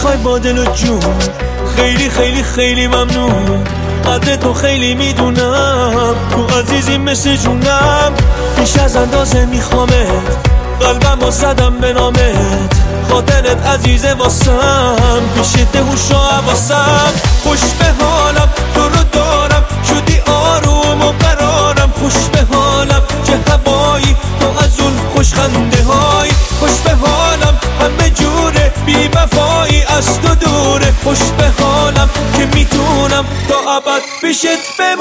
میخوای با دل و جون، خیلی خیلی خیلی ممنون. قدر تو خیلی میدونم، تو عزیزی مثل جونم. بیش از اندازه میخوامت، قلبم رو زدم به نامت. خاطرت عزیزه واسم، پیشت هوش و حواسم. خوش به حالم تو رو دارم، شدی آروم و قرارم. خوش به حالم چه هوایی تو از اون خوش خنده هایی. خوش به حالم همه جوره، بی وفایی از تو دوره. خوش به حالم که میتونم تا ابد پیشت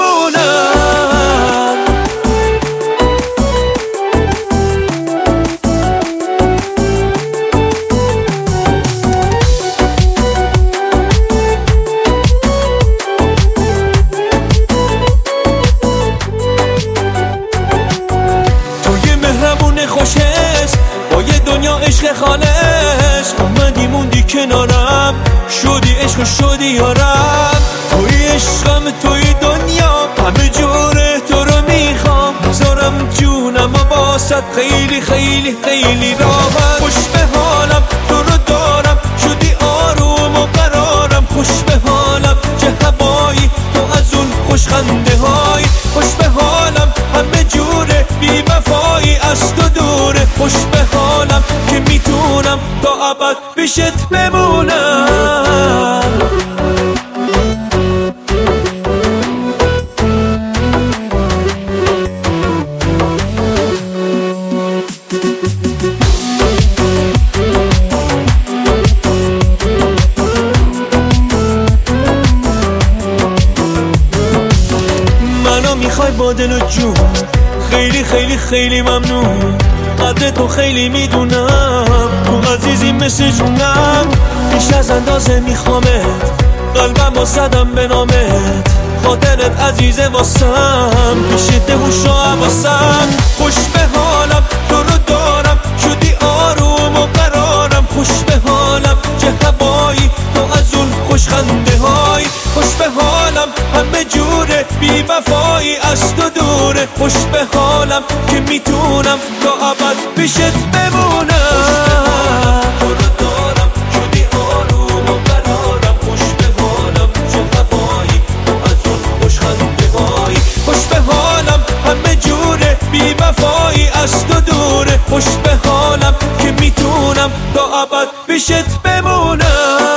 بمونم. خوشش با یه دنیا عشق خالص، اومدی موندی کنارم، شدی عشق شدی یارم. توی عشقم توی دنیا، همه جوره تو رو میخوام. میذارم جونم و باست خیلی خیلی خیلی راحت. خوش به حالم تو رو دارم، شدی آروم و قرارم. خوش به حالم چه هوایی تو از اون خوش خنده های. خوش به حالم همه جوره، بی وفایی از تو دوره. خوش به حالم که میتونم تا ابد پیشت بمونم. منو میخوای با دل و جون، خیلی خیلی خیلی ممنون. قدر تو خیلی میدونم، تو عزیزی مثل جونم. بیش از اندازه میخوامت، قلبم رو زدم به نامت. خاطرت عزیزه واسم، پیشت هوش و حواسم. خوش به حالم تو رو دارم، شدی آروم و قرارم. خوش به حالم چه هوایی تو از اون خوش خنده های. خوش به حالم همه جوره، بی وفایی از تو دوره. خوش به حالم که میتونم تا ابد پیشت بمونم. تو رو دارم، شدی آروم و قرارم. خوش به حالم چه هوایی تو از اون خوش خنده های. خوش به حالم همه جوره، بی وفایی از تو دوره. خوش به حالم که میتونم تا ابد پیشت بمونم.